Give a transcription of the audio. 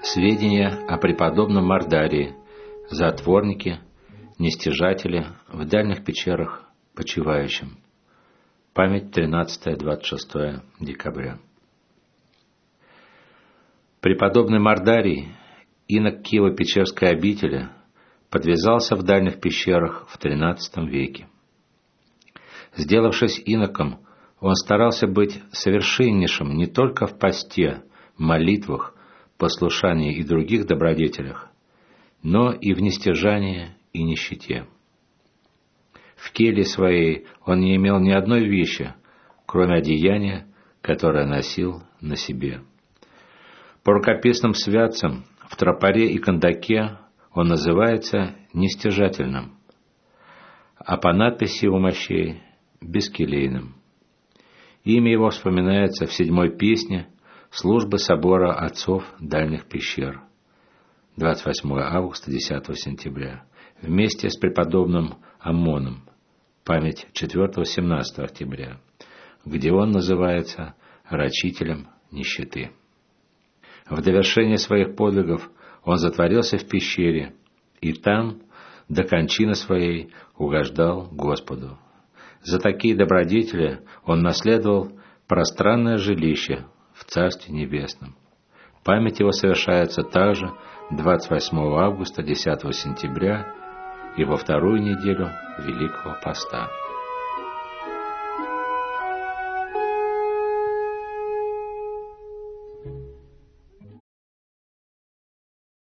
Сведения о преподобном Мордарии, затворнике, нестяжателе в дальних пещерах почивающем. Память 13-26 декабря. Преподобный Мордарий, инок Киево-Печерской обители, подвязался в дальних пещерах в XIII веке. Сделавшись иноком, он старался быть совершеннейшим не только в посте, молитвах, послушании и других добродетелях, но и в нестяжании и нищете. В келье своей он не имел ни одной вещи, кроме одеяния, которое носил на себе. По рукописным святцам в тропаре и кандаке он называется нестяжательным, а по надписи у мощей — бескелейным. Имя его вспоминается в 7-й песне службы собора отцов дальних пещер, 28 августа, 10 сентября, вместе с преподобным Аммоном, память 4-17 октября, где он называется рачителем нищеты. В довершение своих подвигов он затворился в пещере, и там до кончины своей угождал Господу. За такие добродетели он наследовал пространное жилище в Царстве Небесном. Память его совершается также 28 августа, 10 сентября и во вторую неделю Великого Поста.